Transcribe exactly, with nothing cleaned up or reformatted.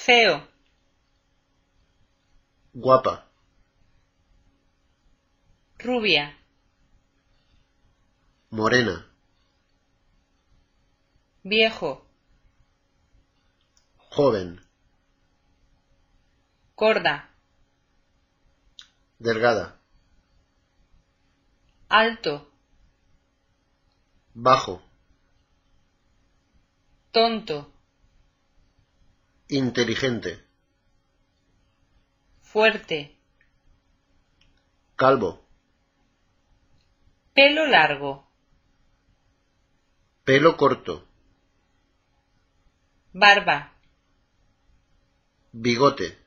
Feo. Guapa. Rubia. Morena. Viejo. Joven. Gorda. Delgada. Alto. Bajo. Tonto. Inteligente. Fuerte. Calvo. Pelo largo. Pelo corto. Barba. Bigote.